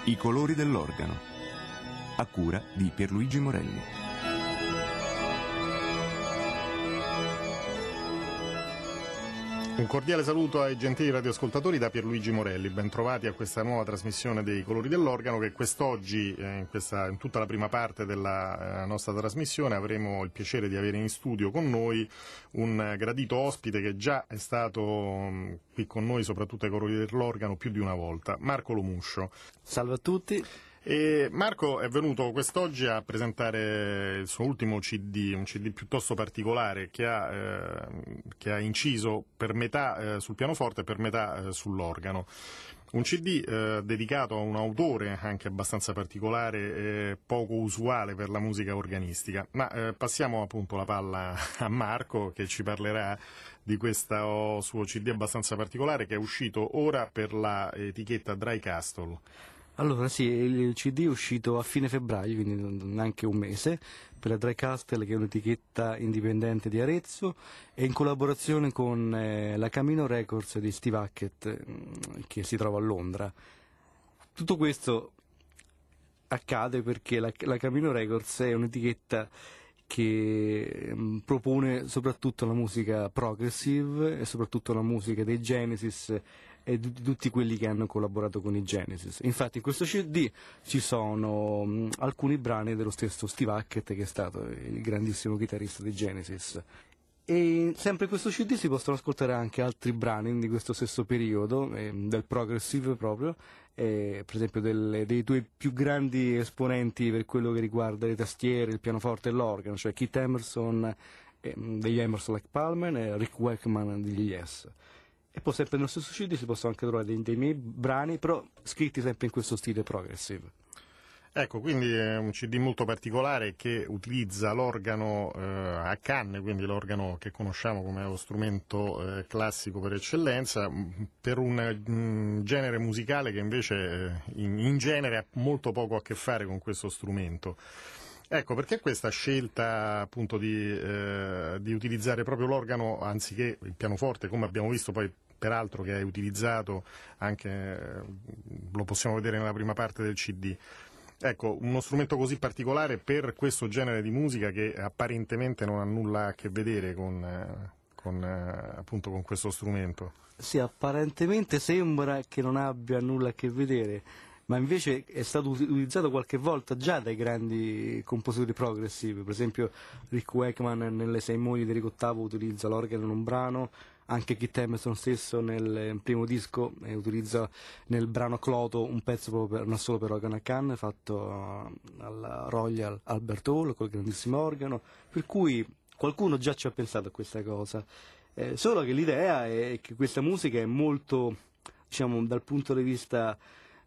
I colori dell'organo, a cura di Pierluigi Morelli. Un cordiale saluto ai gentili radioascoltatori da Pierluigi Morelli, bentrovati a questa nuova trasmissione dei colori dell'organo che quest'oggi, in tutta la prima parte della nostra trasmissione, avremo il piacere di avere in studio con noi un gradito ospite che già è stato qui con noi, soprattutto ai colori dell'organo, più di una volta, Marco Lomuscio. Salve a tutti. E Marco è venuto quest'oggi a presentare il suo ultimo CD, un CD piuttosto particolare che ha inciso per metà sul pianoforte e per metà sull'organo. Un CD dedicato a un autore anche abbastanza particolare e poco usuale per la musica organistica. Ma passiamo appunto la palla a Marco, che ci parlerà di questo suo CD abbastanza particolare che è uscito ora per la etichetta Dry Castle. Allora sì, il CD è uscito a fine febbraio, quindi neanche un mese, per la Dry Castle, che è un'etichetta indipendente di Arezzo, e in collaborazione con la Camino Records di Steve Hackett, che si trova a Londra. Tutto questo accade perché la Camino Records è un'etichetta che propone soprattutto la musica progressive e soprattutto la musica dei Genesis e di tutti quelli che hanno collaborato con i Genesis. Infatti in questo CD ci sono alcuni brani dello stesso Steve Hackett, che è stato il grandissimo chitarrista dei Genesis. E sempre in questo CD si possono ascoltare anche altri brani di questo stesso periodo, del progressive proprio, per esempio dei due più grandi esponenti per quello che riguarda le tastiere, il pianoforte e l'organo, cioè Keith Emerson degli Emerson Lake Palmer e Rick Wakeman degli Yes. E poi sempre nello stesso CD si possono anche trovare dei miei brani, però scritti sempre in questo stile progressive. Ecco, quindi è un CD molto particolare che utilizza l'organo a canne, quindi l'organo che conosciamo come lo strumento classico per eccellenza, per un genere musicale che invece in genere ha molto poco a che fare con questo strumento. Ecco, perché questa scelta appunto di utilizzare proprio l'organo anziché il pianoforte, come abbiamo visto poi peraltro che hai utilizzato anche, lo possiamo vedere nella prima parte del CD. Ecco, uno strumento così particolare per questo genere di musica che apparentemente non ha nulla a che vedere appunto con questo strumento. Sì, apparentemente sembra che non abbia nulla a che vedere, ma invece è stato utilizzato qualche volta già dai grandi compositori progressivi. Per esempio Rick Wakeman nelle Sei mogli di Enrico VIII utilizza l'organo in un brano, anche Keith Emerson stesso nel primo disco utilizza nel brano Cloto un pezzo proprio un assolo per organo a canne fatto alla Royal Albert Hall col grandissimo organo, per cui qualcuno già ci ha pensato a questa cosa, solo che l'idea è che questa musica è molto, diciamo, dal punto di vista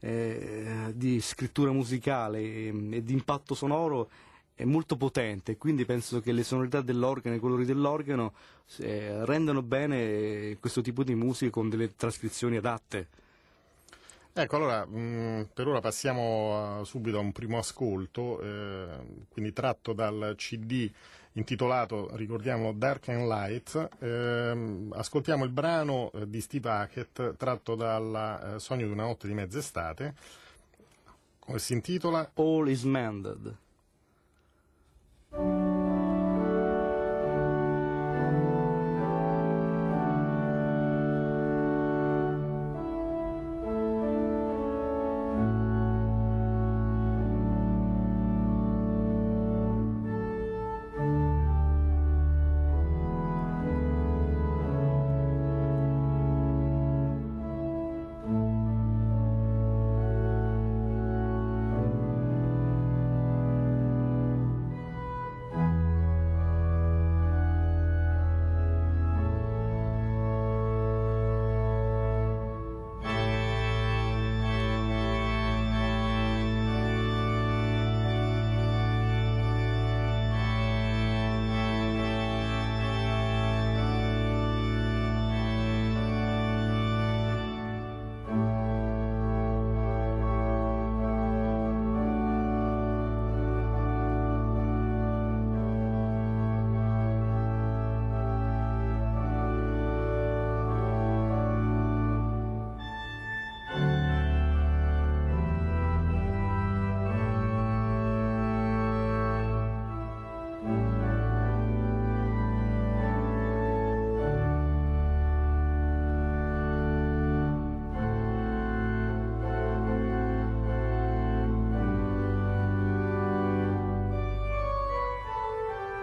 di scrittura musicale e di impatto sonoro è molto potente, quindi penso che le sonorità dell'organo e i colori dell'organo rendano bene questo tipo di musica con delle trascrizioni adatte. Ecco, allora per ora passiamo subito a un primo ascolto, quindi tratto dal CD intitolato, ricordiamolo, Dark and Light. Ascoltiamo il brano di Steve Hackett tratto dal Sogno di una notte di mezz'estate, come si intitola? All is Mended.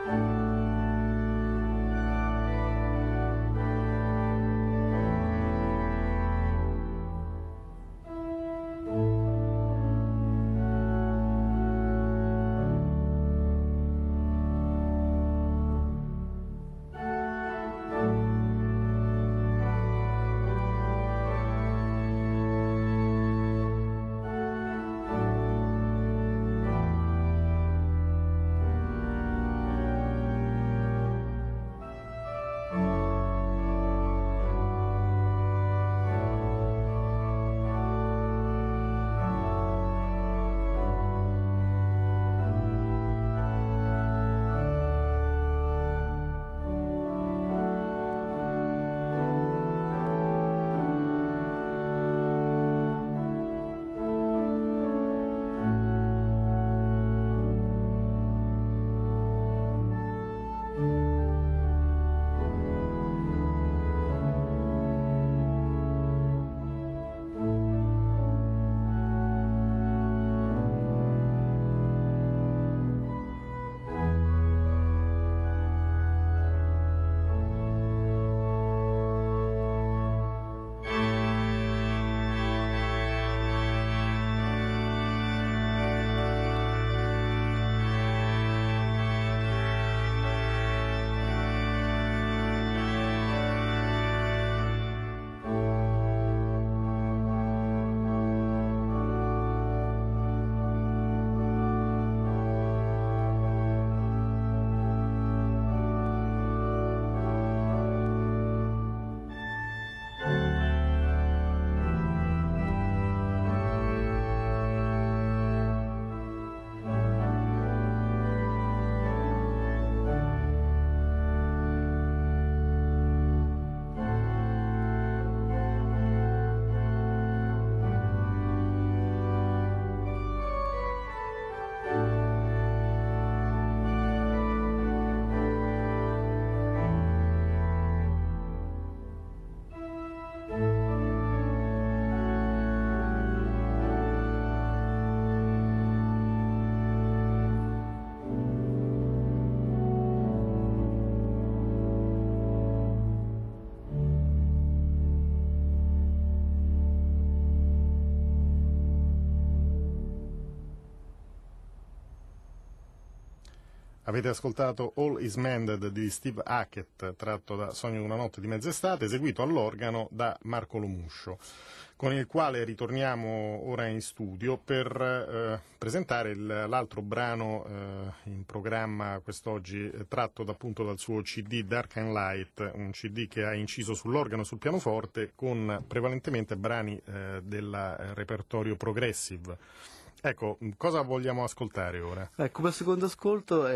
Avete ascoltato All Is Mended di Steve Hackett, tratto da Sogno di una notte di mezz'estate, eseguito all'organo da Marco Lomuscio, con il quale ritorniamo ora in studio per presentare l'altro brano in programma quest'oggi, tratto appunto dal suo CD Dark and Light, un CD che ha inciso sull'organo e sul pianoforte con prevalentemente brani del repertorio progressive. Ecco, cosa vogliamo ascoltare ora? Ecco, per il secondo ascolto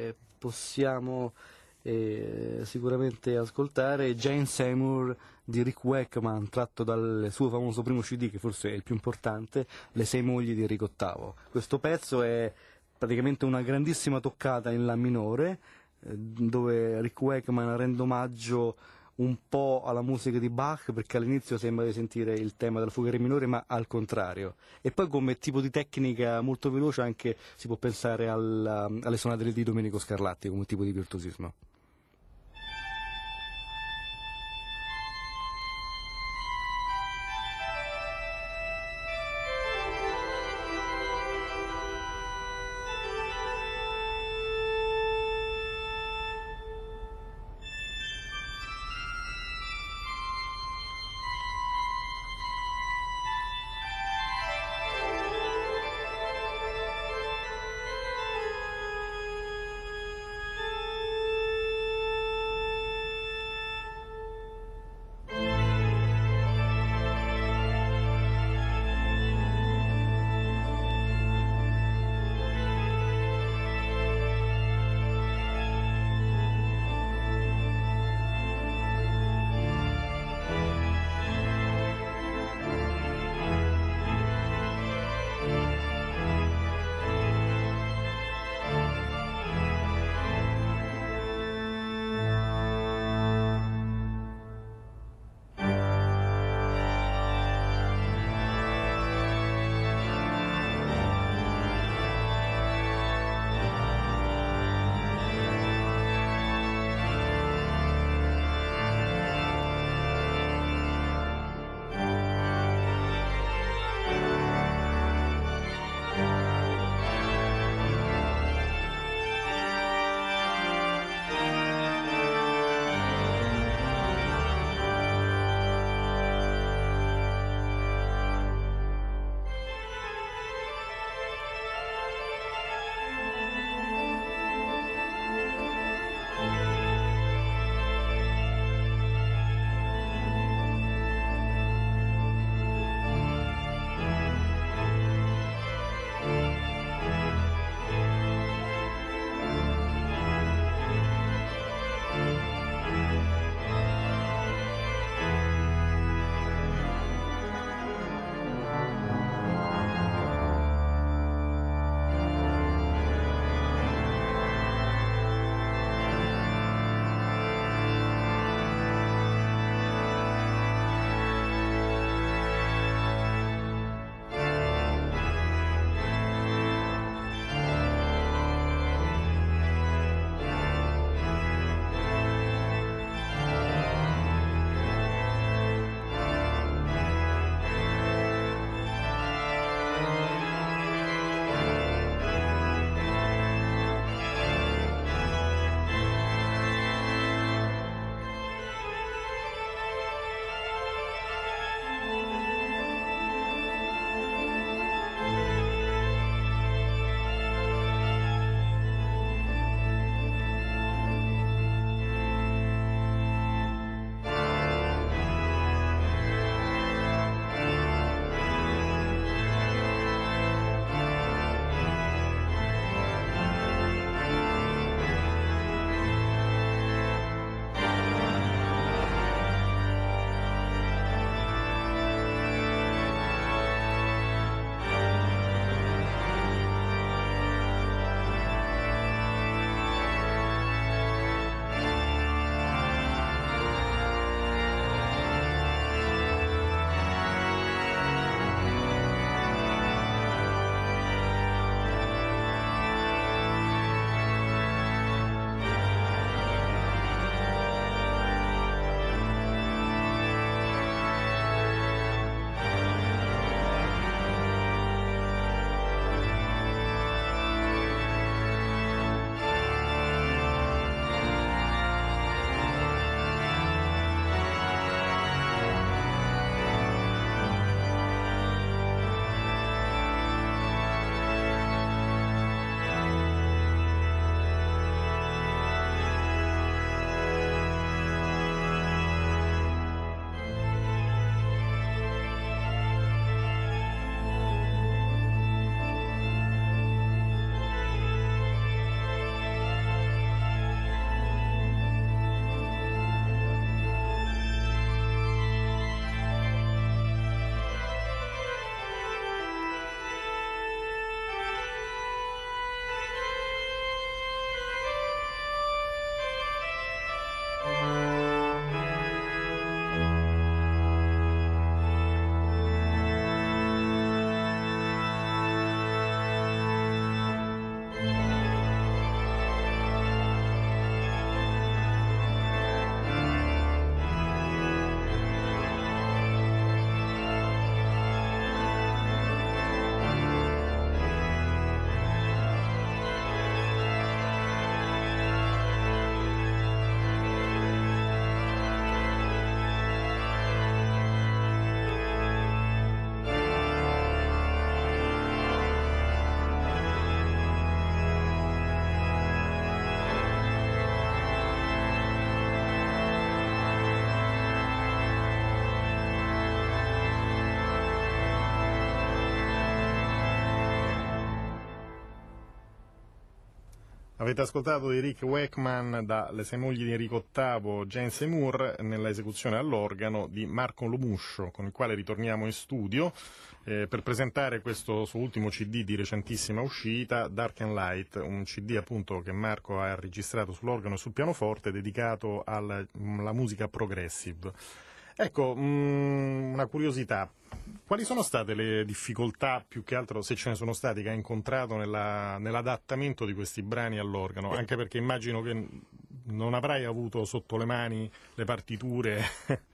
possiamo sicuramente ascoltare Jane Seymour di Rick Wakeman, tratto dal suo famoso primo CD, che forse è il più importante, Le sei mogli di Enrico VIII. Questo pezzo è praticamente una grandissima toccata in La minore, dove Rick Wakeman rende omaggio un po' alla musica di Bach, perché all'inizio sembra di sentire il tema della fuga re minore, ma al contrario. E poi come tipo di tecnica molto veloce anche si può pensare alle sonate di Domenico Scarlatti come tipo di virtuosismo. Avete ascoltato Eric Wakeman dalle sei mogli di Enrico VIII, Jane Seymour, nella esecuzione all'organo di Marco Lomuscio, con il quale ritorniamo in studio per presentare questo suo ultimo CD di recentissima uscita, Dark and Light, un CD appunto che Marco ha registrato sull'organo e sul pianoforte dedicato alla musica progressive. Ecco, una curiosità. Quali sono state le difficoltà, più che altro se ce ne sono state, che ha incontrato nell'adattamento di questi brani all'organo? Anche perché immagino che non avrai avuto sotto le mani le partiture.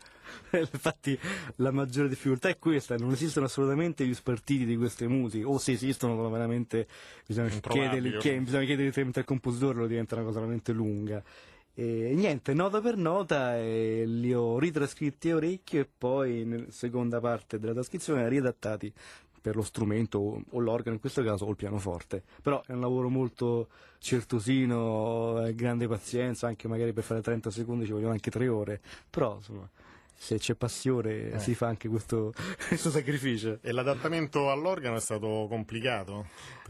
Infatti la maggiore difficoltà è questa, non esistono assolutamente gli spartiti di queste musiche, o se esistono sono veramente, bisogna chiedere direttamente al compositore, lo diventa una cosa veramente lunga. E niente, nota per nota, li ho ritrascritti a orecchio e poi nella seconda parte della trascrizione riadattati per lo strumento o l'organo, in questo caso, o il pianoforte. Però è un lavoro molto certosino, grande pazienza, anche magari per fare 30 secondi ci vogliono anche 3 ore, però insomma, se c'è passione si fa anche questo sacrificio. E l'adattamento all'organo è stato complicato?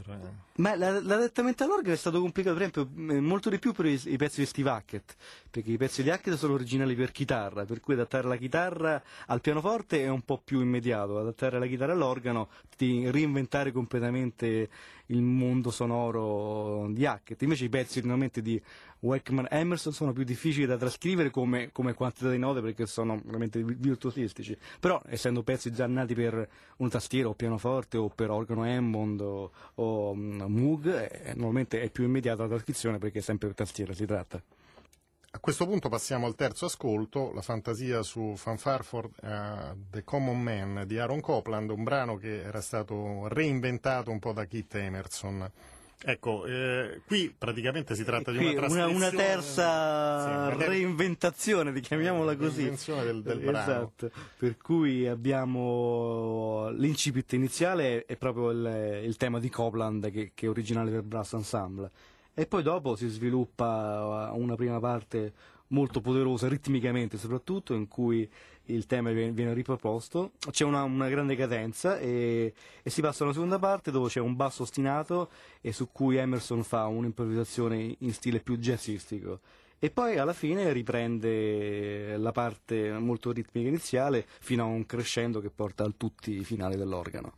Ma l'adattamento all'organo è stato complicato, per esempio, molto di più per i pezzi di Steve Hackett, perché i pezzi di Hackett sono originali per chitarra, per cui adattare la chitarra al pianoforte è un po' più immediato, adattare la chitarra all'organo, di reinventare completamente il mondo sonoro di Hackett. Invece i pezzi normalmente di Wakeman Emerson sono più difficili da trascrivere come quantità di note, perché sono veramente virtuosistici, però essendo pezzi già nati per una tastiera o pianoforte o per organo Hammond o Moog, normalmente è più immediata la trascrizione perché sempre per tastiera si tratta. A questo punto passiamo al terzo ascolto, la fantasia su Fanfare for the Common Man di Aaron Copland, un brano che era stato reinventato un po' da Keith Emerson. Ecco, qui praticamente si tratta di una trascrizione, una terza reinventazione, chiamiamola così. Reinvenzione del brano. Esatto, per cui abbiamo l'incipit iniziale è proprio il tema di Copland che è originale per Brass Ensemble, e poi dopo si sviluppa una prima parte molto poderosa ritmicamente soprattutto, in cui il tema viene riproposto, c'è una grande cadenza e si passa a una seconda parte dove c'è un basso ostinato e su cui Emerson fa un'improvvisazione in stile più jazzistico, e poi alla fine riprende la parte molto ritmica iniziale fino a un crescendo che porta al tutti finale dell'organo.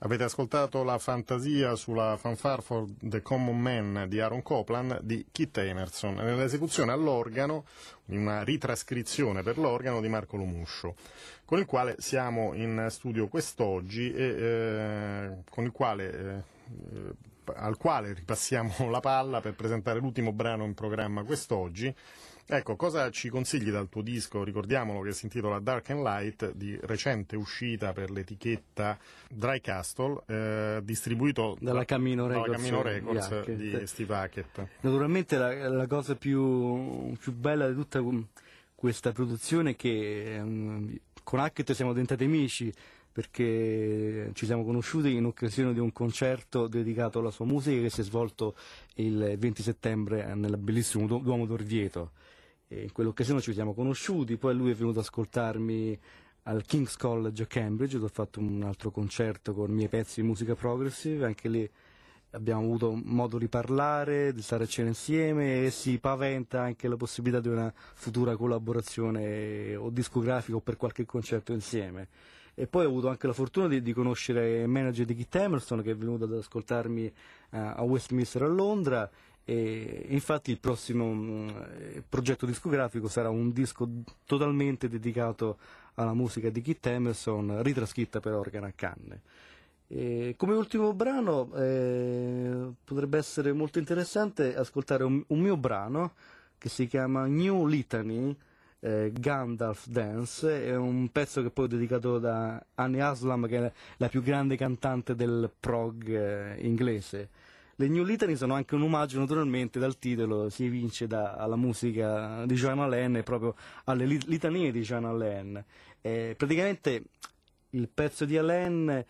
Avete ascoltato la fantasia sulla Fanfare for the Common Man di Aaron Copland di Kit Emerson, nell'esecuzione all'organo, una ritrascrizione per l'organo di Marco Lomuscio, con il quale siamo in studio quest'oggi e con il quale al quale ripassiamo la palla per presentare l'ultimo brano in programma quest'oggi. Ecco, cosa ci consigli dal tuo disco? Ricordiamolo, che si intitola Dark and Light, di recente uscita per l'etichetta Dry Castle, distribuito dalla Camino Records di Steve Hackett. Naturalmente la cosa più bella di tutta questa produzione è che con Hackett siamo diventati amici, perché ci siamo conosciuti in occasione di un concerto dedicato alla sua musica che si è svolto il 20 settembre nel bellissimo Duomo d'Orvieto. E in quell'occasione ci siamo conosciuti, poi lui è venuto ad ascoltarmi al King's College a Cambridge, dove ho fatto un altro concerto con i miei pezzi di musica progressive, anche lì abbiamo avuto modo di parlare, di stare a cena insieme, e si paventa anche la possibilità di una futura collaborazione o discografica o per qualche concerto insieme. E poi ho avuto anche la fortuna di conoscere il manager di Kit Emerson, che è venuto ad ascoltarmi a Westminster a Londra, e infatti il prossimo progetto discografico sarà un disco totalmente dedicato alla musica di Kit Emerson, ritrascritta per organo a canne. E come ultimo brano potrebbe essere molto interessante ascoltare un mio brano che si chiama New Litany, Gandalf Dance. È un pezzo che poi è dedicato da Annie Haslam, che è la più grande cantante del prog inglese. Le New Litany sono anche un omaggio, naturalmente, dal titolo si evince alla musica di Joan Allen e proprio alle litanie di Joan Allen. Praticamente il pezzo di Allen,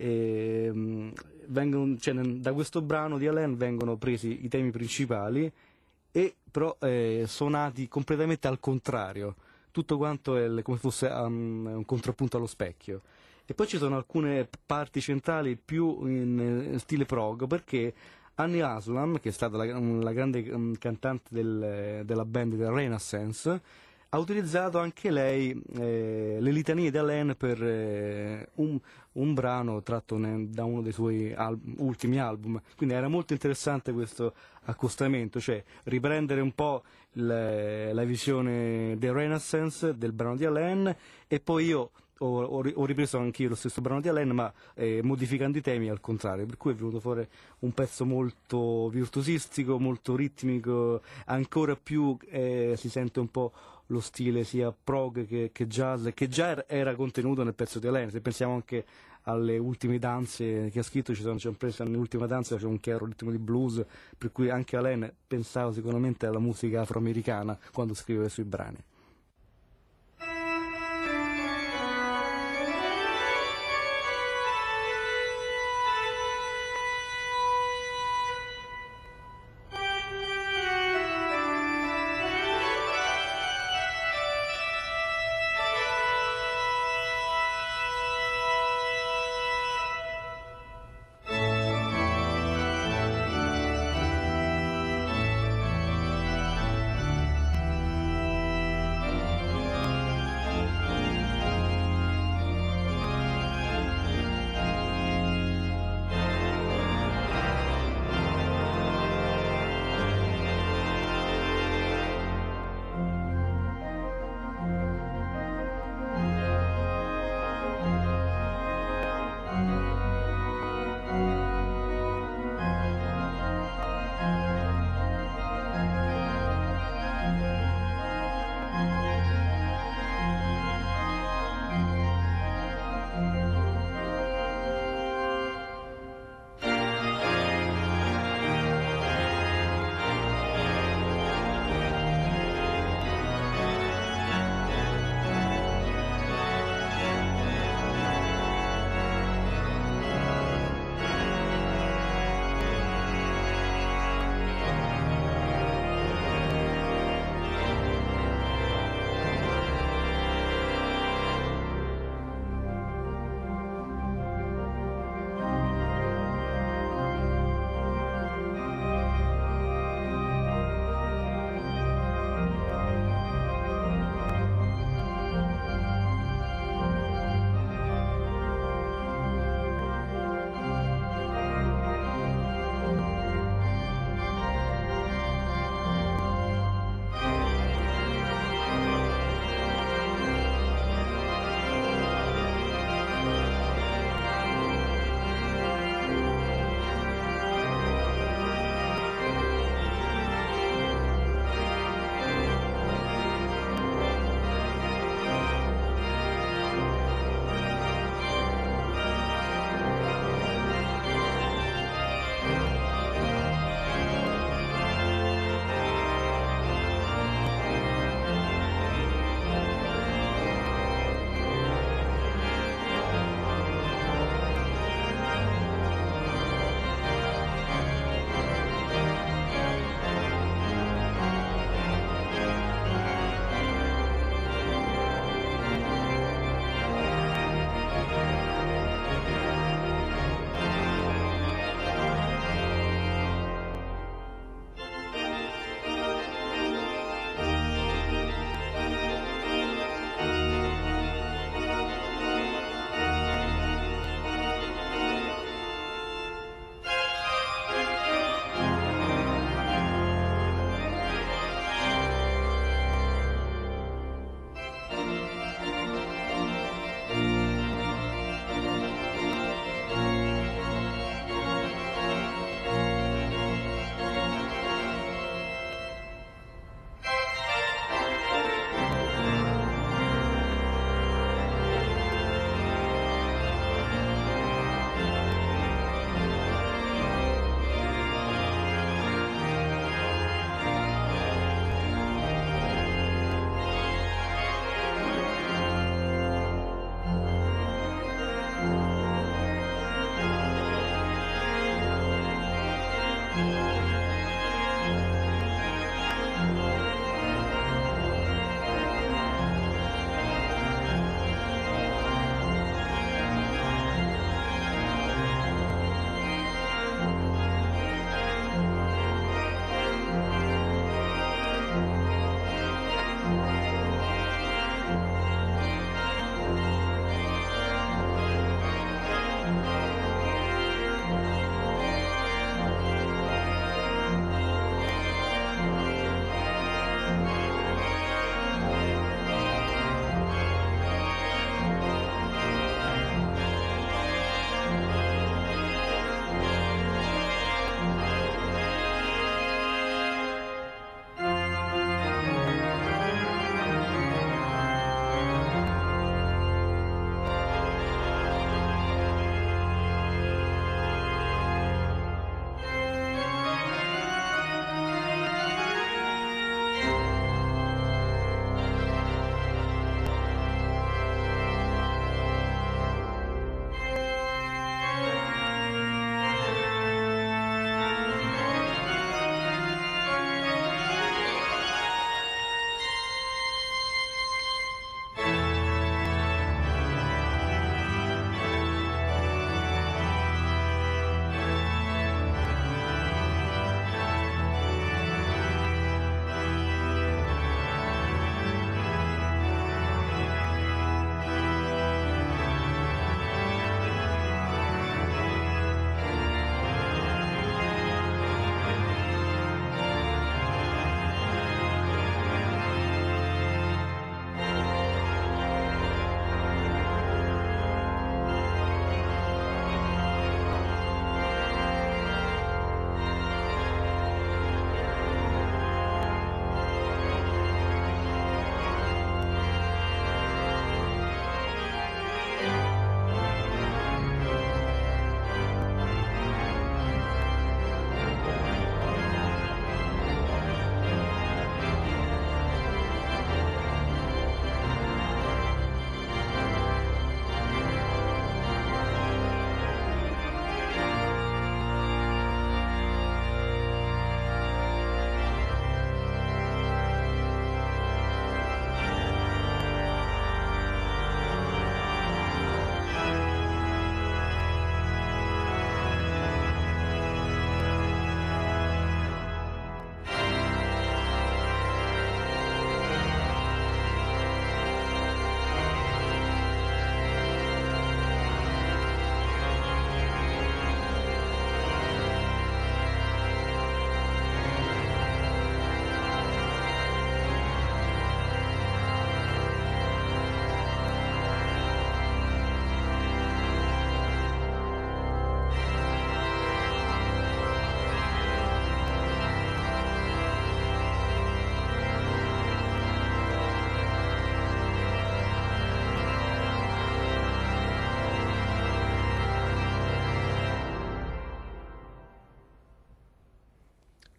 da questo brano di Allen vengono presi i temi principali, e però suonati completamente al contrario, tutto quanto è come fosse un contrappunto allo specchio. E poi ci sono alcune parti centrali più in stile prog, perché Annie Haslam, che è stata la grande cantante della band della Renaissance, ha utilizzato anche lei le litanie di Allen per un brano tratto da uno dei suoi ultimi album. Quindi era molto interessante questo accostamento, cioè riprendere un po' la visione del Renaissance, del brano di Allen, e poi io ho ripreso anch'io lo stesso brano di Allen, ma modificando i temi al contrario, per cui è venuto fuori un pezzo molto virtuosistico, molto ritmico, ancora più si sente un po' lo stile sia prog che jazz, che già era contenuto nel pezzo di Allen. Se pensiamo anche alle ultime danze che ha scritto, c'è presa nell'ultima danza, c'è un chiaro ritmo di blues, per cui anche Allen pensava sicuramente alla musica afroamericana quando scriveva i suoi brani.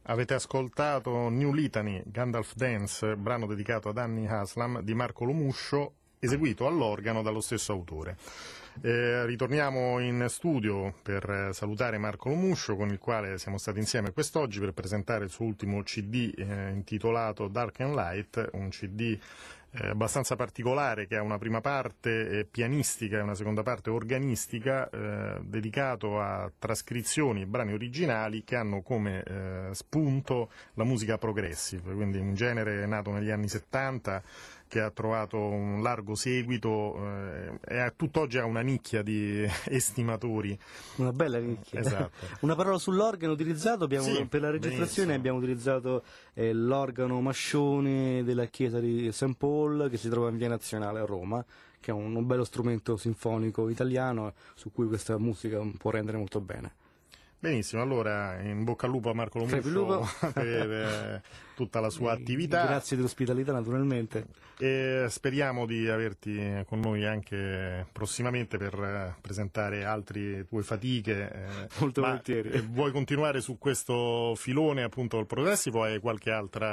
Avete ascoltato New Litany, Gandalf Dance, brano dedicato ad Annie Haslam di Marco Lomuscio, eseguito all'organo dallo stesso autore. Ritorniamo in studio per salutare Marco Lomuscio, con il quale siamo stati insieme quest'oggi per presentare il suo ultimo CD intitolato Dark and Light, un CD abbastanza particolare che ha una prima parte pianistica e una seconda parte organistica, dedicato a trascrizioni e brani originali che hanno come spunto la musica progressive, quindi un genere nato negli anni 70 che ha trovato un largo seguito e tutt'oggi ha una nicchia di estimatori. Una bella nicchia. Esatto. Una parola sull'organo utilizzato, Sì, per la registrazione benissimo. abbiamo utilizzato l'organo Mascione della chiesa di St. Paul, che si trova in Via Nazionale a Roma, che è un bello strumento sinfonico italiano su cui questa musica può rendere molto bene. Benissimo, allora in bocca al lupo a Marco Crepi lupo. Lomuscio per tutta la sua attività. Grazie dell'ospitalità, naturalmente. E speriamo di averti con noi anche prossimamente per presentare altre tue fatiche. Molto volentieri. Vuoi continuare su questo filone appunto del progressivo o hai qualche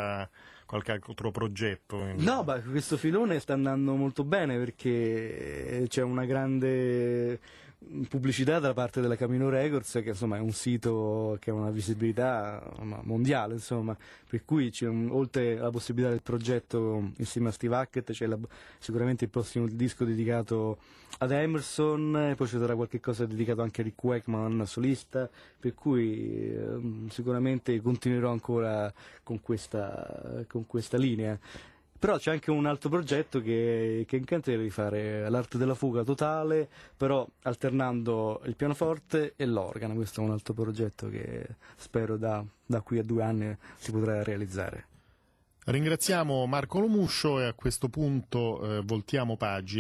altro progetto? No, questo filone sta andando molto bene perché c'è una grande pubblicità da parte della Camino Records, che insomma è un sito che ha una visibilità mondiale, insomma, per cui oltre alla possibilità del progetto insieme a Steve Hackett c'è sicuramente il prossimo disco dedicato ad Emerson, poi ci sarà qualche cosa dedicato anche a Rick Wakeman solista, per cui sicuramente continuerò ancora con questa linea. Però c'è anche un altro progetto che incanterei di fare, l'arte della fuga totale, però alternando il pianoforte e l'organo. Questo è un altro progetto che spero da qui a 2 anni si potrà realizzare. Ringraziamo Marco Lomuscio e a questo punto voltiamo pagina.